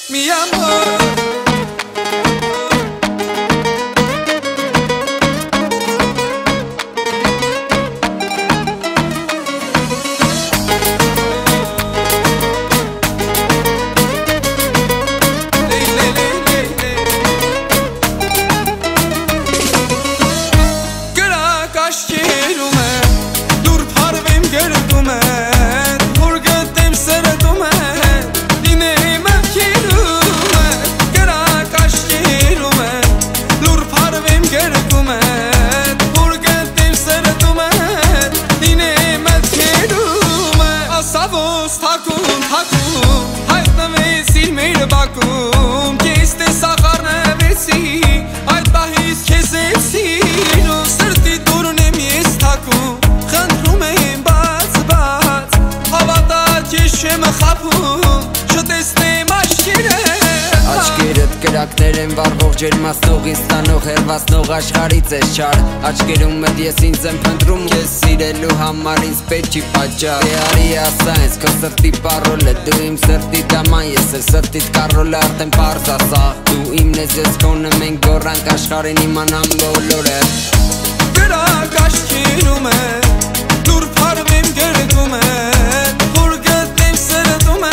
mi amor. Բակում Կես տեսախար նվեցի Այդ պահից կեզ եմ սիրում Սրտի դուրն եմ ես թակում Խնդրում եմ բաց Հավատա կեզ չեմ խապում Չտեսնեմ Աչքերդ կրակներ են վարվող ջերմացնող Ինձ տանող հերվացնող աշխարից ես չար Աչքերում մետ ես ինձ եմ փնտրում Կեզ սիրելու համար ինձ պետք չի պատճառ Դե արի ասա ինձ քո սրտի պարոլը Դու իմ սրտի դաման ես էլ սրտիդ կարոլը Արդեն պարզ ասա Դու իմն ես ես քոնը մենք գոռանք աշխարհին իմանամ բոլորը Կրակ աչքերում է Դուր փարվեմ գերգում է Որ գտնեմ սրտում է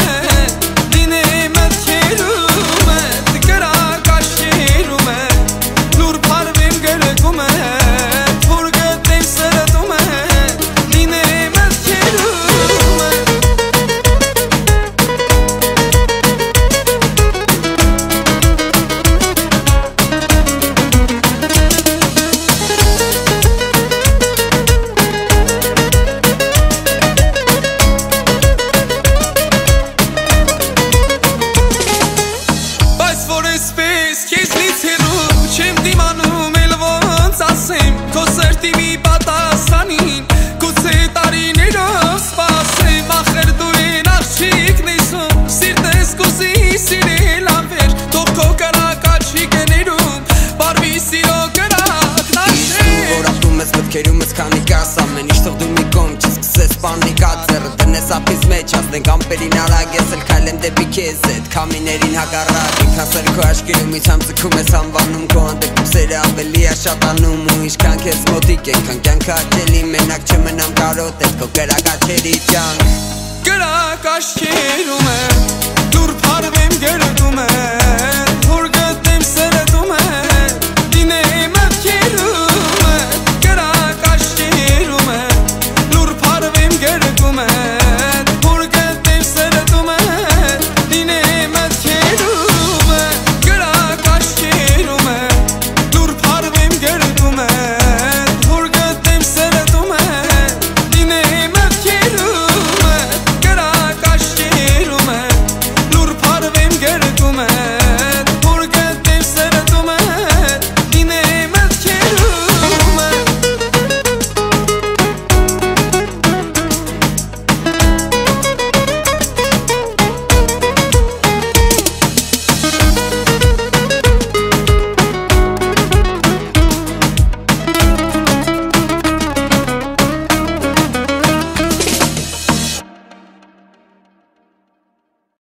Չեմ դիմանում էլ ոնց ասեմ Քո սրտի մի պատասխանին Գուցե տարիներով սպասեմ Ախր դու են աղջիկն իսում Սիրտես կուզի սիրել անվեր Թող քո կրակ աչիկներում Բարվի սիրո կրակն աշեր Որ ապրում ես մտքերում ես քանի կաս Ամեն ինչ թող դու մի կողմ չսկսես պանիկա Ձեռը դնես ափից մեջ ասնենք ամպերին արագ Ես էլ քայլեմ դեպի քեզ հետ Քամիներին հակառակ Ինքնասեր քո աչքերում իցամ ձգում ես անվանում Քո հանդեպ սերը ավելի է շատանում Ու ինչքան քեզ մոտիկ ենքան կյանքը աչելի Մենակ չմնամ կարոտ ես քո կրակ աչերի կյանք Կրակ աչքերում է